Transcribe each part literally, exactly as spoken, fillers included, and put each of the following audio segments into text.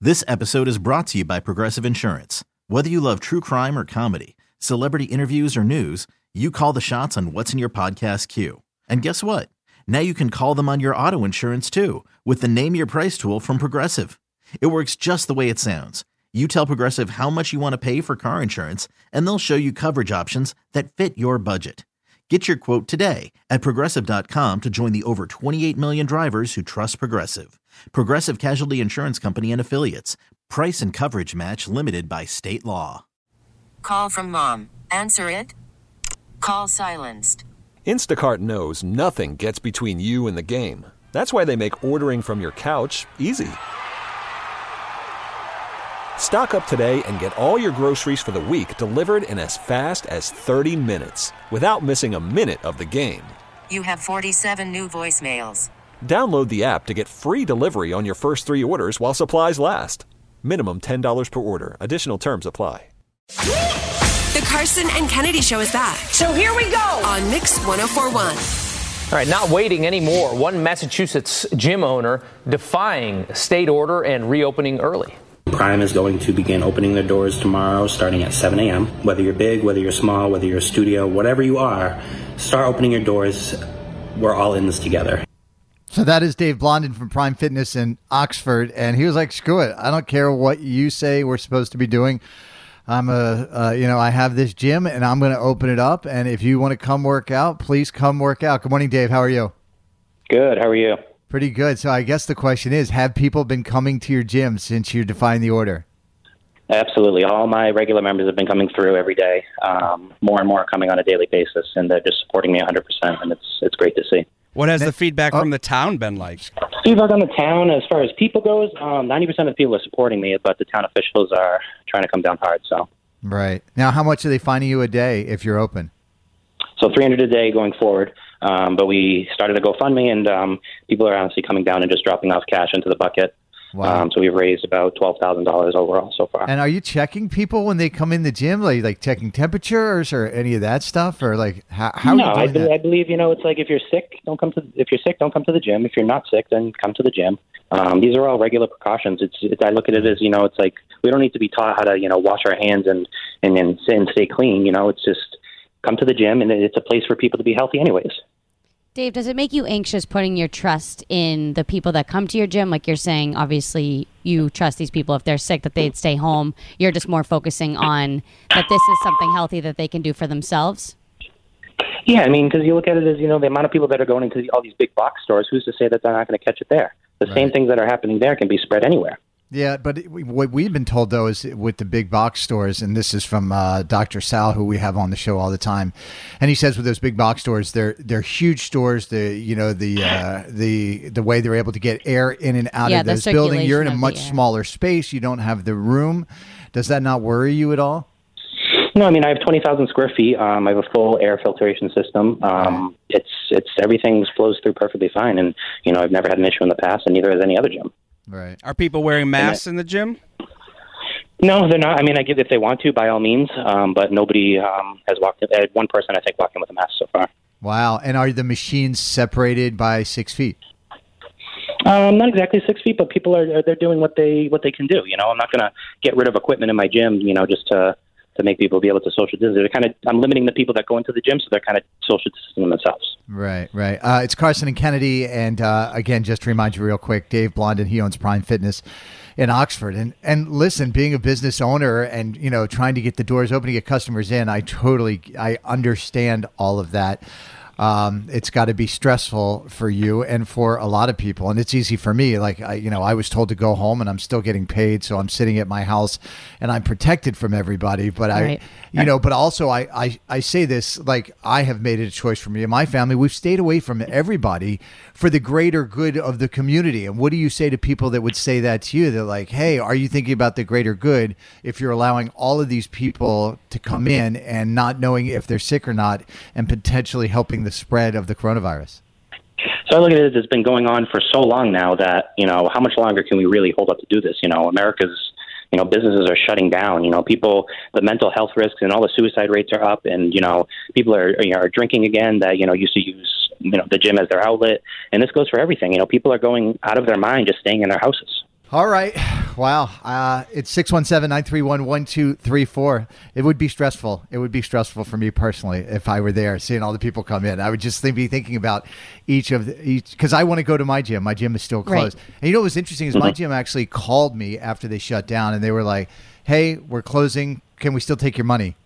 This episode is brought to you by Progressive Insurance. Whether you love true crime or comedy, celebrity interviews or news, you call the shots on what's in your podcast queue. And guess what? Now you can call them on your auto insurance too with the Name Your Price tool from Progressive. It works just the way it sounds. You tell Progressive how much you want to pay for car insurance, and they'll show you coverage options that fit your budget. Get your quote today at Progressive dot com to join the over twenty-eight million drivers who trust Progressive. Progressive Casualty Insurance Company and Affiliates. Price and coverage match limited by state law. Call from mom. Answer it. Call silenced. Instacart knows nothing gets between you and the game. That's why they make ordering from your couch easy. Stock up today and get all your groceries for the week delivered in as fast as thirty minutes without missing a minute of the game. You have forty-seven new voicemails. Download the app to get free delivery on your first three orders while supplies last. Minimum ten dollars per order. Additional terms apply. The Carson and Kennedy Show is back. So here we go on Mix one oh four point one. All right, not waiting anymore. One Massachusetts gym owner defying state order and reopening early. Prime is going to begin opening their doors tomorrow starting at seven a.m. Whether you're big, whether you're small, whether you're a studio, whatever you are, start opening your doors. We're all in this together. So that is Dave Blondin from Prime Fitness in Oxford, and he was like, screw it. I don't care what you say we're supposed to be doing. I'm a, uh, you know, I have this gym, and I'm going to open it up, and if you want to come work out, please come work out. Good morning, Dave. How are you? Good. How are you? Pretty good. So I guess the question is, have people been coming to your gym since you defined the order? Absolutely. All my regular members have been coming through every day. Um, more and more are coming on a daily basis, and they're just supporting me one hundred percent, and it's it's great to see. What has the feedback oh. from the town been like? Feedback on the town, as far as people goes, um, ninety percent of the people are supporting me, but the town officials are trying to come down hard. So, right. Now, how much are they finding you a day if you're open? So three hundred a day going forward. Um, but we started a GoFundMe, and um, people are honestly coming down and just dropping off cash into the bucket. Wow. Um, so we've raised about twelve thousand dollars overall so far. And are you checking people when they come in the gym, like like checking temperatures or any of that stuff, or like how? how no, are you I, doing be- that? I believe you know it's like if you're sick, don't come to. If you're sick, don't come to the gym. If you're not sick, then come to the gym. Um, these are all regular precautions. It's, it's I look at it as you know, it's like we don't need to be taught how to you know wash our hands and and and, and stay clean. You know, it's just come to the gym, and it's a place for people to be healthy, anyways. Dave, does it make you anxious putting your trust in the people that come to your gym? Like you're saying, obviously, you trust these people. If they're sick, that they'd stay home. You're just more focusing on that this is something healthy that they can do for themselves? Yeah, I mean, because you look at it as, you know, the amount of people that are going into all these big box stores, who's to say that they're not going to catch it there? The right. same things that are happening there can be spread anywhere. Yeah, but it, what we've been told, though, is with the big box stores, and this is from uh, Doctor Sal, who we have on the show all the time, and he says with those big box stores, they're they're huge stores. The you know the uh, the the way they're able to get air in and out yeah, of those buildings, you're in a much smaller space. You don't have the room. Does that not worry you at all? No, I mean I have twenty thousand square feet. Um, I have a full air filtration system. Um, right. It's it's everything flows through perfectly fine, and you know I've never had an issue in the past, and neither has any other gym. Right. Are people wearing masks in the gym? No, they're not. I mean, I give if they want to, by all means. Um, but nobody um, has walked in. I had one person, I think, walk in with a mask so far. Wow. And are the machines separated by six feet? Um, not exactly six feet, but people are they're doing what they what they can do. You know, I'm not going to get rid of equipment in my gym, you know, just to to make people be able to social distance. They're kind of I'm limiting the people that go into the gym, so they're kind of social distancing themselves. Right, right. Uh, it's Carson and Kennedy, and uh, again, just to remind you real quick, Dave Blondin, he owns Prime Fitness in Oxford. And and listen, being a business owner and you know trying to get the doors open to get customers in, I totally I understand all of that. Um, it's got to be stressful for you and for a lot of people. And it's easy for me. Like, I, you know, I was told to go home and I'm still getting paid. So I'm sitting at my house and I'm protected from everybody. But I, right. you know, but also I, I, I say this, like I have made it a choice for me and my family. We've stayed away from everybody for the greater good of the community. And what do you say to people that would say that to you? They're like, hey, are you thinking about the greater good if you're allowing all of these people to come in and not knowing if they're sick or not and potentially helping the spread of the coronavirus? So I look at it as it's been going on for so long now that, you know, how much longer can we really hold up to do this? You know, America's, you know, businesses are shutting down. You know, people, the mental health risks and all the suicide rates are up, and, you know, people are, you know, are drinking again that, you know, used to use, you know, the gym as their outlet. And this goes for everything. You know, people are going out of their mind just staying in their houses. All right. Wow. Uh, it's six one seven, nine three one, one two three four. It would be stressful. It would be stressful for me personally if I were there seeing all the people come in. I would just think, be thinking about each of the, each, because I want to go to my gym. My gym is still closed. Right. And you know what was interesting is my gym actually called me after they shut down and they were like, hey, we're closing. Can we still take your money?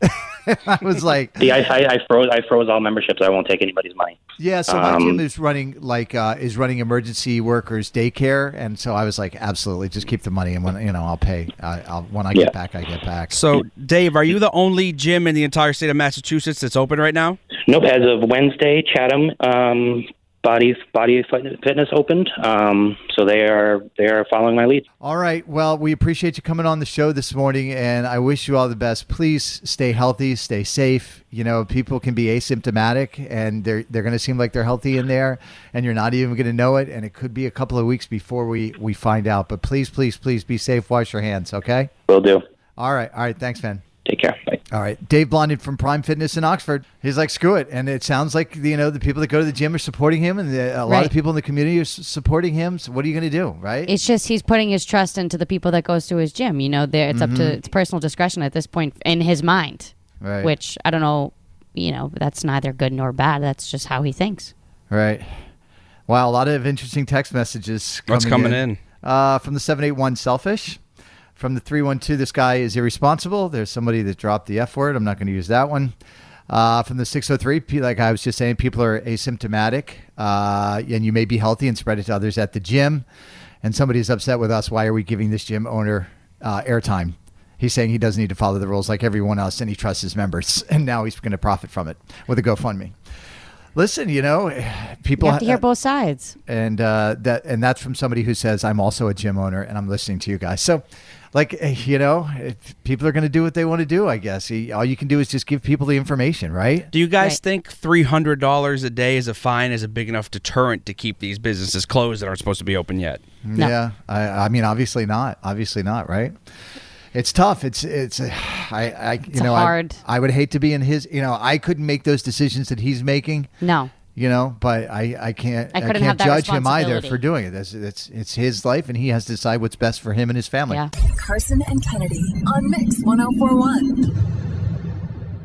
I was like, yeah, I, I, I froze. I froze all memberships. I won't take anybody's money. Yeah, so my um, gym is running like uh, is running emergency workers daycare, and so I was like, absolutely, just keep the money, and when you know, I'll pay. I, I'll, when I Yeah. get back, I get back. So, Dave, are you the only gym in the entire state of Massachusetts that's open right now? Nope. As of Wednesday, Chatham um, Body Body Fitness opened, um, so they are they are following my lead. All right. Well, we appreciate you coming on the show this morning, and I wish you all the best. Please stay healthy, stay safe. You know, people can be asymptomatic, and they're they're going to seem like they're healthy in there, and you're not even going to know it, and it could be a couple of weeks before we, we find out. But please, please, please be safe. Wash your hands, okay? Will do. All right. All right. Thanks, man. Take care. Bye. All right. Dave Blondin from Prime Fitness in Oxford. He's like, screw it. And it sounds like, you know, the people that go to the gym are supporting him, and the, a lot Right. of people in the community are s- supporting him. So what are you going to do, right? It's just he's putting his trust into the people that goes to his gym. You know, there it's up to it's personal discretion at this point in his mind, Right. which I don't know. You know, that's neither good nor bad. That's just how he thinks. Right. Wow. A lot of interesting text messages. What's coming in? Uh, from the seven eight one Selfish. From the three one two, this guy is irresponsible. There's somebody that dropped the F word. I'm not going to use that one. Uh, from the six oh three, pe- like I was just saying, people are asymptomatic, uh, and you may be healthy and spread it to others at the gym. And somebody's upset with us. Why are we giving this gym owner uh, airtime? He's saying he doesn't need to follow the rules like everyone else, and he trusts his members. And now he's going to profit from it with a GoFundMe. Listen, you know, people You have to hear both sides. and uh, that and that's from somebody who says, I'm also a gym owner and I'm listening to you guys. So, like, eh, you know, if people are going to do what they want to do, I guess. Eh, All you can do is just give people the information, right? Do you guys Right. think three hundred dollars a day as a fine is a big enough deterrent to keep these businesses closed that aren't supposed to be open yet? No. Yeah. I, I mean, obviously not. Obviously not, right? It's tough. It's, it's, uh, I, I you It's know, hard. I, I would hate to be in his, you know, I couldn't make those decisions that he's making. No. You know, but I, I can't I I, couldn't can't have that judge him either responsibility. for doing it. It's, it's it's his life, and he has to decide what's best for him and his family. Yeah. Carson and Kennedy on Mix one oh four point one.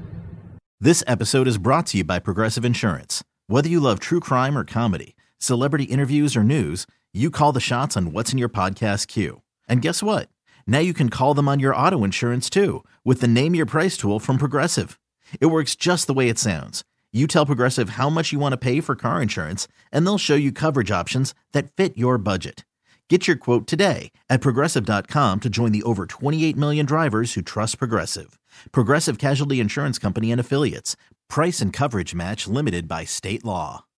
This episode is brought to you by Progressive Insurance. Whether you love true crime or comedy, celebrity interviews or news, you call the shots on what's in your podcast queue. And guess what? Now you can call them on your auto insurance too with the Name Your Price tool from Progressive. It works just the way it sounds. You tell Progressive how much you want to pay for car insurance, and they'll show you coverage options that fit your budget. Get your quote today at Progressive dot com to join the over twenty-eight million drivers who trust Progressive. Progressive Casualty Insurance Company and Affiliates. Price and coverage match limited by state law.